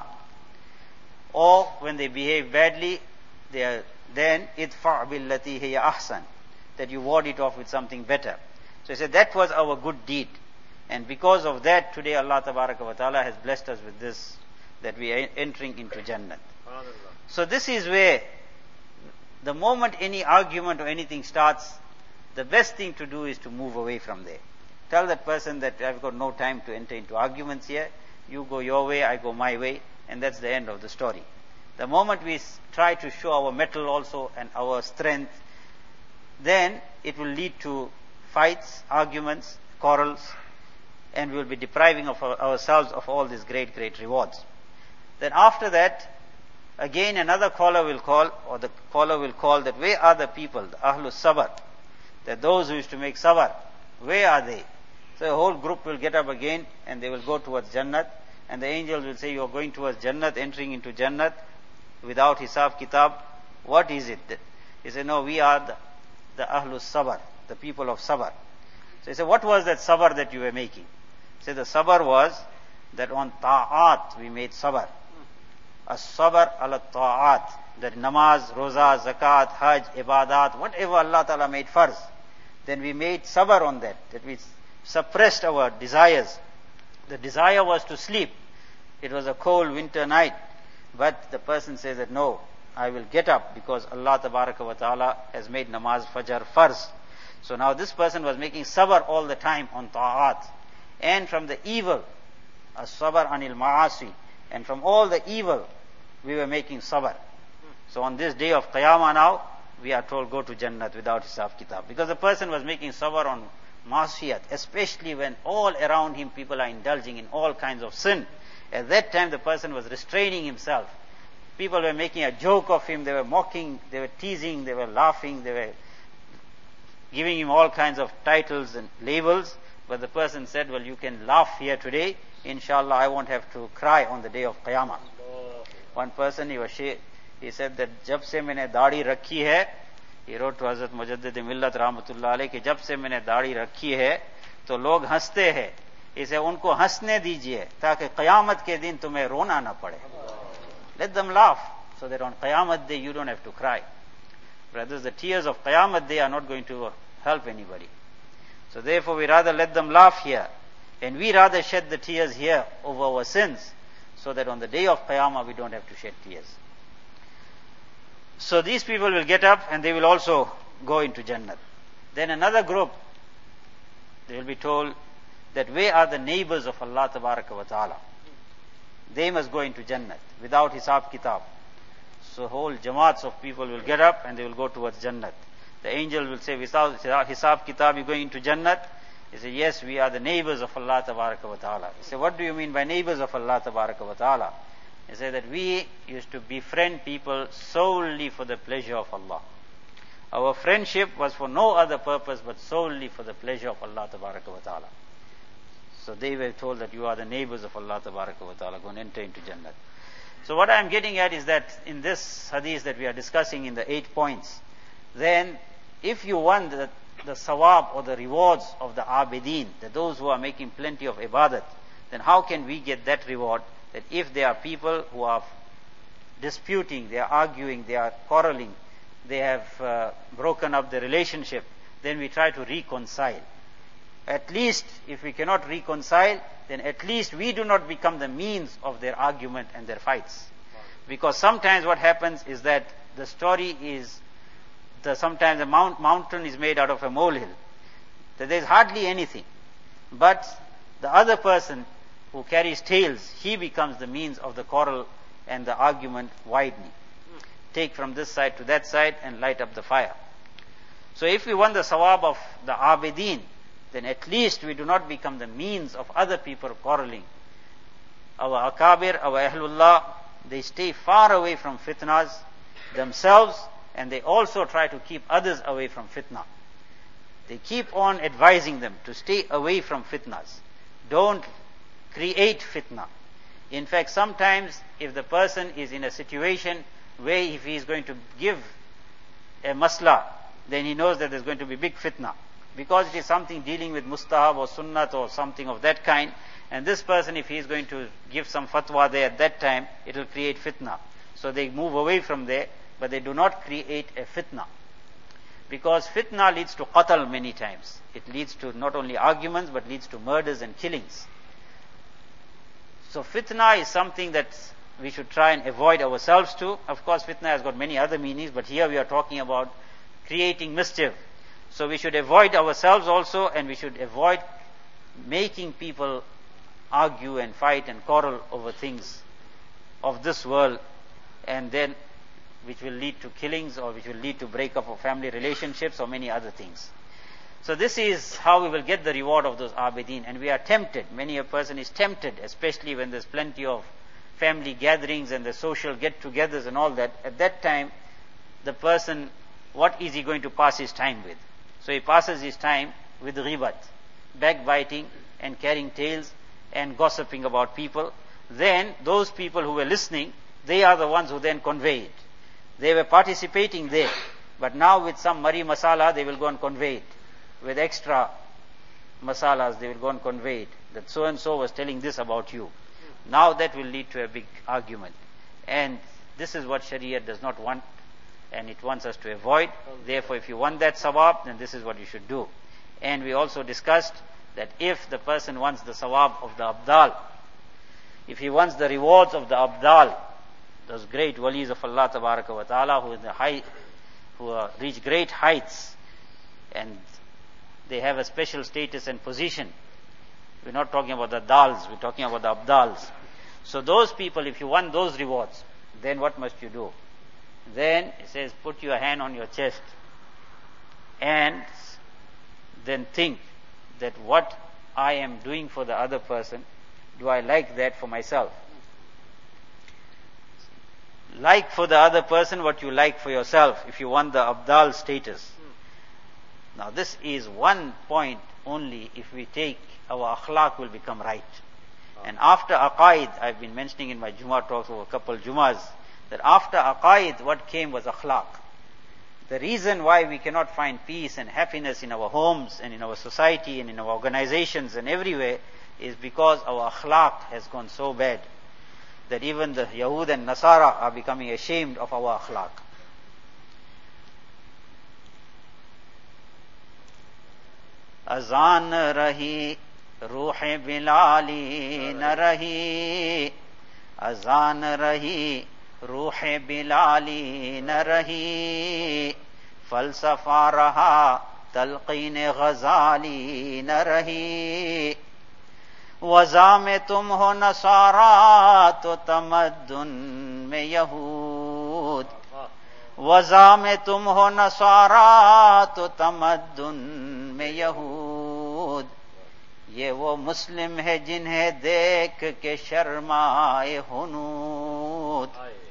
Or when they behave badly, then idfa' billati hiya ahsan, that you ward it off with something better. So he said that was our good deed, and because of that today Allah Tabaraka wa Ta'ala has blessed us with this, that we are entering into Jannat. So this is where the moment any argument or anything starts, the best thing to do is to move away from there. Tell that person that I've got no time to enter into arguments here. You go your way, I go my way, and that's the end of the story. The moment we try to show our mettle also and our strength, then it will lead to fights, arguments, quarrels, and we will be depriving of ourselves of all these great, great rewards. Then after that, again another caller will call, or the caller will call that where are the people, the Ahlus Sabr, that those who used to make sabr, where are they? So a whole group will get up again and they will go towards Jannat, and the angels will say, you are going towards Jannat, entering into Jannat. without Hisab Kitab, what is it? He said, no, we are the Ahlus Sabr, the people of Sabr. So he said, what was that Sabr that you were making? He said, the Sabr was that on Ta'at we made Sabr. As-Sabr ala Ta'at, that namaz, roza, zakat, hajj, ibadat, whatever Allah Ta'ala made farz, then we made Sabr on that we suppressed our desires. The desire was to sleep. It was a cold winter night, but the person says that no, I will get up because Allah Tabaraka wa Ta'ala has made namaz fajr farz. So now this person was making sabr all the time on ta'at. And from the evil, as-sabr anil ma'asi, and from all the evil, we were making sabr. So on this day of Qiyamah now, we are told go to Jannat without Hisab Kitab. Because the person was making sabr on ma'asiyat, especially when all around him people are indulging in all kinds of sin. At that time the person was restraining himself. People were making a joke of him, they were mocking, they were teasing, they were laughing, they were giving him all kinds of titles and labels. But the person said, well, you can laugh here today, inshallah I won't have to cry on the day of Qiyamah. One person, he said that jab se maine daadi rakhi hai, he wrote to Hazrat Mujaddid Millat Rahmatullah alayhi, कि जब से मैंने दाढ़ी रखी है तो लोग हंसते हैं, इसे उनको हंसने दीजिए ताकि क़यामत के दिन तुम्हें रोना ना पड़े. Let them laugh so that on Qiyamah day you don't have to cry. Brothers, the tears of Qiyamah day are not going to help anybody. So therefore we rather let them laugh here, and we rather shed the tears here over our sins, so that on the day of Qiyamah we don't have to shed tears. So these people will get up and they will also go into Jannat. Then another group, they will be told that where are the neighbors of Allah Tabaraka wa Ta'ala? They must go into Jannat without Hisab Kitab. So whole jamaats of people will get up and they will go towards Jannat. The angel will say, without Hisab Kitab you going into Jannat? He said, yes, we are the neighbors of Allah Tabaraka wa Ta'ala. He said, what do you mean by neighbors of Allah Tabaraka wa Ta'ala? He said that we used to befriend people solely for the pleasure of Allah. Our friendship was for no other purpose but solely for the pleasure of Allah Tabaraka wa Ta'ala. So they were told that you are the neighbors of Allah Tabaraka wa Ta'ala, go and enter into Jannat. So what I am getting at is that in this hadith that we are discussing in the 8 points, then if you want the sawab or the rewards of the abideen, that those who are making plenty of ibadat, then how can we get that reward? That if there are people who are disputing, they are arguing, they are quarreling, they have broken up the relationship, then we try to reconcile. At least if we cannot reconcile, then at least we do not become the means of their argument and their fights. Because sometimes what happens is that the story is, sometimes the mountain is made out of a molehill. That there is hardly anything. But the other person who carries tails, he becomes the means of the quarrel and the argument widening. Take from this side to that side and light up the fire. So if we want the sawab of the abideen, then at least we do not become the means of other people quarreling. Our akabir, our ahlullah, they stay far away from fitnas themselves, and they also try to keep others away from fitna. They keep on advising them to stay away from fitnas. Don't create fitna. In fact, sometimes if the person is in a situation where if he is going to give a masla, then he knows that there is going to be big fitna. Because it is something dealing with mustahab or sunnat or something of that kind, and this person, if he is going to give some fatwa there at that time, it will create fitna. So they move away from there, but they do not create a fitna. Because fitna leads to qatl many times. It leads to not only arguments, but leads to murders and killings. So fitna is something that we should try and avoid ourselves too. Of course, fitna has got many other meanings, but here we are talking about creating mischief. So we should avoid ourselves also, and we should avoid making people argue and fight and quarrel over things of this world, and then which will lead to killings or which will lead to breakup of family relationships or many other things. So this is how we will get the reward of those abideen, and we are tempted. Many a person is tempted, especially when there's plenty of family gatherings and the social get-togethers and all that. At that time, the person, what is he going to pass his time with? So he passes his time with ghibat, backbiting and carrying tales and gossiping about people. Then those people who were listening, They are the ones who then convey it. They were participating there. But now with some mari masala, they will go and convey it. With extra masalas, they will go and convey it. That so and so was telling this about you. Now that will lead to a big argument. And this is what Sharia does not want, and it wants us to avoid. Therefore, if you want that sawab, then this is what you should do. And we also discussed that if the person wants the sawab of the abdal, if he wants the rewards of the abdal, those great walis of Allah Tabaraka wa Ta'ala who reach great heights and they have a special status and position. We're not talking about the dals, we're talking about the abdals. So those people, if you want those rewards, then what must you do? Then it says, put your hand on your chest and then think that what I am doing for the other person, do I like that for myself? Like for the other person what you like for yourself, if you want the abdal status. Now this is one point only. If we take, our akhlaq will become right. And after aqaid, I've been mentioning in my Jummah talks over a couple Jummahs, that after aqaid, what came was akhlaq. The reason why we cannot find peace and happiness in our homes and in our society and in our organizations and everywhere is because our akhlaq has gone so bad that even the Yahud and Nasara are becoming ashamed of our akhlaq. Azan rahi, ruh bilali na rahi. Azan rahi, ruh bilali na rahi. Falsafa raha, talqeen ghazali na rahi. वज़ा में तुम हो नसारा तो तमद्दुन में यहूद. वज़ा में तुम हो नसारा तो तमद्दुन में यहूद. ये वो मुस्लिम है जिन्हें देख के शर्माए हुनूद.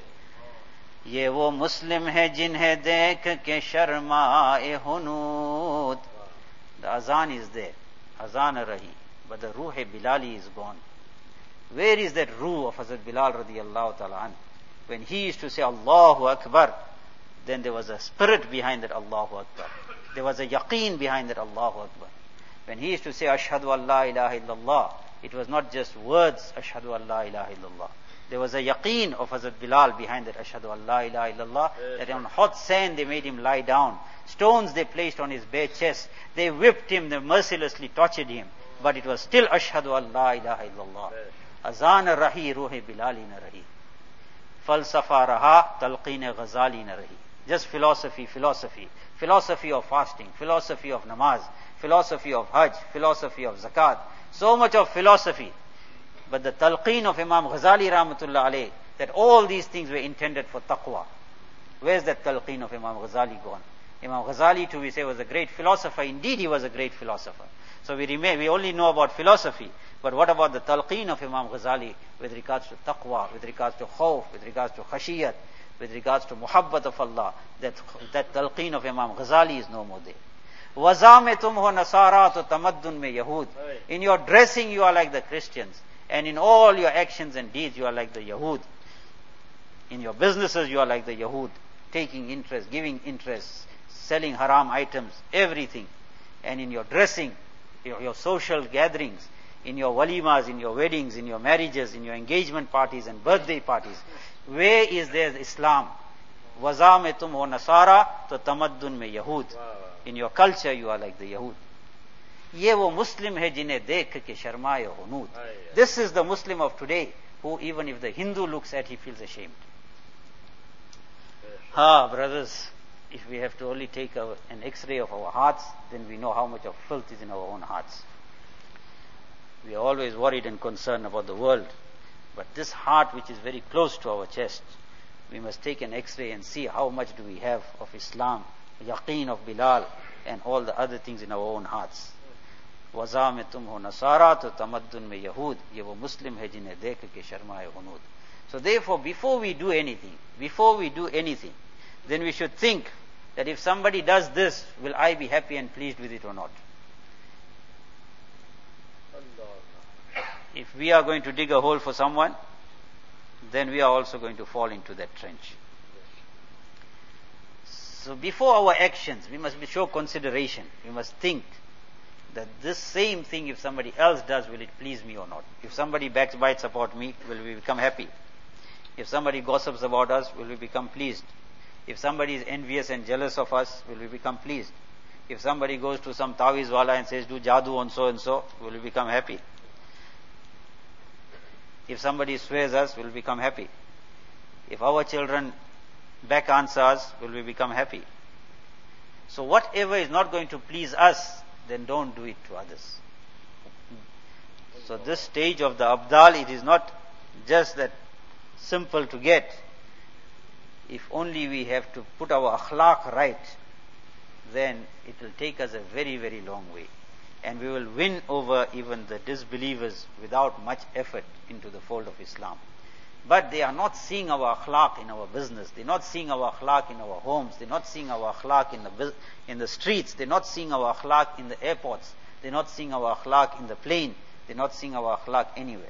ये वो मुस्लिम है जिन्हें देख के शर्माए हुनूद. The azan is there. Azan rahi. But the ruh Bilali is gone. Where is that ruh of Hazrat Bilal radiyallahu ta'ala an? When he used to say Allahu Akbar, then there was a spirit behind that Allahu Akbar. There was a yaqeen behind that Allahu Akbar. When he used to say Ashhadu an la ilaha illallah, it was not just words Ashhadu an la ilaha illallah. There was a yaqeen of Hazrat Bilal behind that Ashhadu an la ilaha illallah, that on hot sand they made him lie down. Stones they placed on his bare chest. They whipped him, they mercilessly tortured him. But it was still Ashhadu an la ilaha illallah. Azan rahi, ruh Bilali na rahi. Falsafa raha, talqeen ghazali na rahi. Just philosophy. Philosophy of fasting, philosophy of namaz, philosophy of hajj, philosophy of zakat. So much of philosophy. But the talqeen of Imam Ghazali rahmatullah alayh, that all these things were intended for taqwa. Where's that talqeen of Imam Ghazali gone? Imam Ghazali, too, we say, was a great philosopher. Indeed, he was a great philosopher. So we only know about philosophy. But what about the talqeen of Imam Ghazali with regards to taqwa, with regards to khawf, with regards to khashiyat, with regards to muhabbat of Allah? That talqeen of Imam Ghazali is no more there. Waza mein tum ho nasara to tamaddun mein Yahud. In your dressing you are like the Christians. And in all your actions and deeds you are like the Yahud. In your businesses you are like the Yahud. Taking interest, giving interest, selling haram items, everything. And in your dressing, your social gatherings, in your walimas, in your weddings, in your marriages, in your engagement parties and birthday parties, where is there Islam? Waza mein tum ho nasara to tamaddun mein Yahud. In your culture you are like the Yahud. Ye wo Muslim hai jinhe dekh ke sharmaye hunud. This is the Muslim of today who even if the Hindu looks at, he feels ashamed. Brothers, if we have to only take an x-ray of our hearts, then we know how much of filth is in our own hearts. We are always worried and concerned about the world. But this heart which is very close to our chest, we must take an x-ray and see how much do we have of Islam, yaqeen of Bilal, and all the other things in our own hearts. Waza mein tum ho nasara to tamaddun mein Yahud. Ye wo Muslim hai jinhe dekh ke sharmaye hunud. So therefore, before we do anything, then we should think that if somebody does this, will I be happy and pleased with it or not? If we are going to dig a hole for someone, then we are also going to fall into that trench. So before our actions, we must show consideration. We must think that this same thing, if somebody else does, will it please me or not? If somebody backbites about me, will we become happy? If somebody gossips about us, will we become pleased? If somebody is envious and jealous of us, will we become pleased? If somebody goes to some tawiz wala and says, do jadoo on so and so, will we become happy? If somebody swears us, will we become happy? If our children back answer us, will we become happy? So whatever is not going to please us, then don't do it to others. So this stage of the abdal, it is not just that simple to get. If only we have to put our akhlaq right, then it will take us a very, very long way. And we will win over even the disbelievers without much effort into the fold of Islam. But they are not seeing our akhlaq in our business. They're not seeing our akhlaq in our homes. They're not seeing our akhlaq in the streets. They're not seeing our akhlaq in the airports. They're not seeing our akhlaq in the plane. They're not seeing our akhlaq anywhere.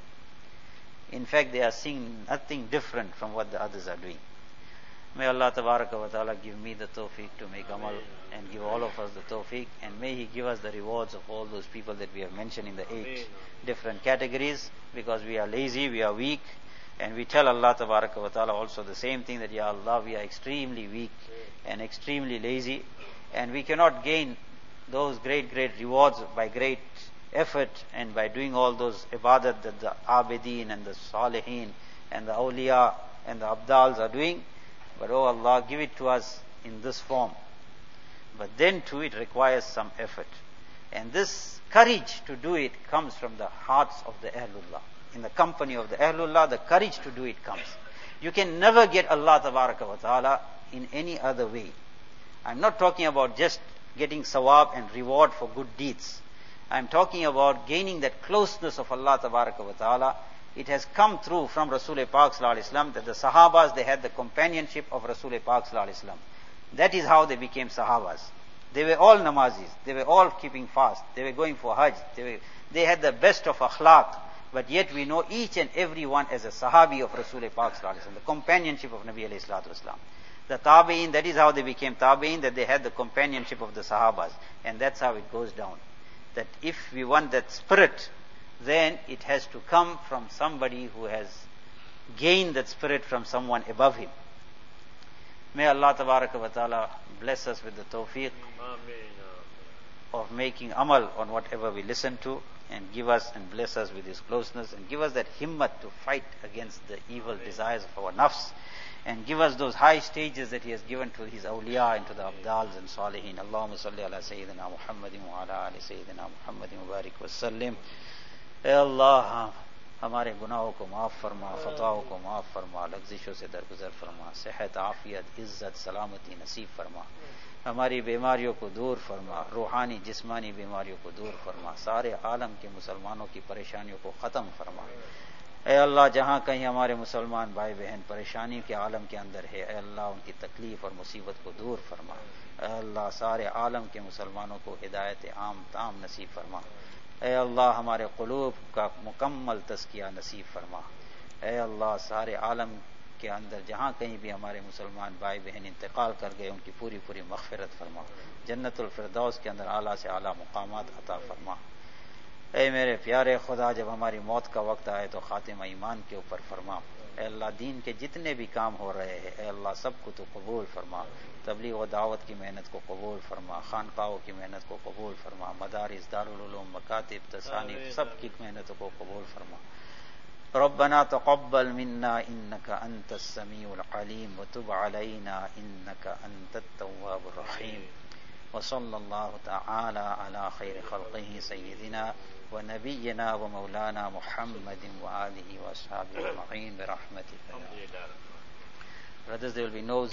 In fact, they are seeing nothing different from what the others are doing. May Allah Tabaraka wa Ta'ala give me the tawfiq to make amal and give all of us the tawfiq, and may He give us the rewards of all those people that we have mentioned in the 8 different categories, because we are lazy, we are weak, and we tell Allah Tabaraka wa Ta'ala also the same thing, that Ya Allah, we are extremely weak and extremely lazy, and we cannot gain those great rewards by great effort and by doing all those ibadat that the abidin and the salihin and the awliya and the abdals are doing. But oh Allah, give it to us in this form. But then too it requires some effort. And this courage to do it comes from the hearts of the Ahlullah. In the company of the Ahlullah, the courage to do it comes. You can never get Allah Tabaraka wa Ta'ala in any other way. I'm not talking about just getting sawab and reward for good deeds. I'm talking about gaining that closeness of Allah Tabaraka wa Ta'ala. It has come through from Rasul Pak Sallallahu Alaihi Wasallam that the Sahabas, they had the companionship of Rasul Pak Sallallahu Alaihi Wasallam. That is how they became Sahabas. They were all namazis. They were all keeping fast. They were going for Hajj. They had the best of akhlaq. But yet we know each and every one as a Sahabi of Rasul Pak Sallallahu Alaihi Wasallam, the companionship of Nabi Alayhi Salatu Wasallam. The Tabi'in, that is how they became Tabi'in, that they had the companionship of the Sahabas. And that's how it goes down. That if we want that spirit, then it has to come from somebody who has gained that spirit from someone above him. May Allah Tabaraka wa Ta'ala bless us with the tawfiq of making amal on whatever we listen to, and give us and bless us with His closeness, and give us that himmat to fight against the evil desires of our nafs, and give us those high stages that He has given to His awliya and to the abdals and salihin. Allahumma salli ala Sayyidina Muhammadin wa ala ali Sayyidina Muhammadin wa barik wa sallim. اے اللہ ہمارے گناہوں کو معاف فرما، خطاؤں کو معاف فرما، لغزشوں سے درگزر فرما، صحت، عافیت، عزت، سلامتی نصیب فرما، ہماری بیماریوں کو دور فرما، روحانی جسمانی بیماریوں کو دور فرما، سارے عالم کے مسلمانوں کی پریشانیوں کو ختم فرما۔ اے اللہ، جہاں کہیں ہمارے مسلمان بھائی بہن پریشانی کے عالم کے اندر ہے، اے اللہ ان کی تکلیف اور مصیبت کو دور فرما۔ اے اللہ، سارے عالم کے مسلمانوں کو ہدایت عام تام نصیب فرما۔ اے اللہ، ہمارے قلوب کا مکمل تزکیہ نصیب فرما۔ اے اللہ، سارے عالم کے اندر جہاں کہیں بھی ہمارے مسلمان بھائی بہن انتقال کر گئے، ان کی پوری مغفرت فرما، جنت الفردوس کے اندر اعلیٰ سے اعلیٰ مقامات عطا فرما۔ اے میرے پیارے خدا، جب ہماری موت کا وقت آئے تو خاتمہ ایمان کے اوپر فرما۔ اے اللہ، دین کے جتنے بھی کام ہو رہے ہیں، اے اللہ سب کو تو قبول فرما۔ تبلیغ و دعوت کی محنت کو قبول فرما، خانقاہوں کی محنت کو قبول فرما، مدارس، دارالعلوم، مکاتب، تصانیف، سب کی محنتوں کو قبول فرما۔ ربنا تقبل منا انك انت السميع العليم وتب علينا انك انت التواب الرحيم، وصلى الله تعالى على خير خلقه سيدنا ونبينا ومولانا محمد وآله وأصحابه أجمعين برحمتك. Brothers, there will be no